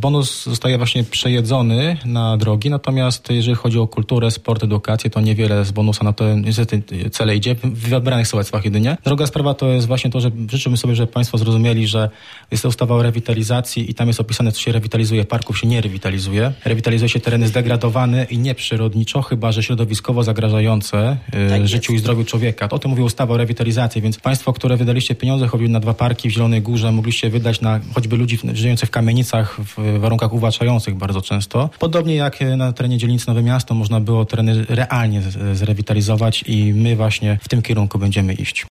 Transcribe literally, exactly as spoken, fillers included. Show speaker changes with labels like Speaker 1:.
Speaker 1: bonus zostaje właśnie przejedzony na drogi, natomiast jeżeli chodzi o kulturę, sport, edukację, to niewiele z bonusa na te niestety cele idzie, w wybranych sołectwach jedynie. Druga sprawa to jest właśnie to, że życzymy sobie, żeby Państwo zrozumieli, że jest to ustawa o rewitalizacji i tam jest opisane, co się rewitalizuje. Parków się nie rewitalizuje. Rewitalizuje się tereny zdegradowane i nieprzyrodniczo, chyba że środowiskowo zagrażające tak y, życiu i zdrowiu człowieka. O tym mówi ustawa o rewitalizacji, więc Państwo, które wydaliście pieniądze, choćby na dwa parki w Zielonej Górze, mogliście wydać na choćby ludzi żyjących w kamienicach w warunkach uwłaczających bardzo często. Podobnie jak na terenie dzielnicy Nowe Miasto można było tereny realnie zrewitalizować i my właśnie w tym kierunku będziemy iść.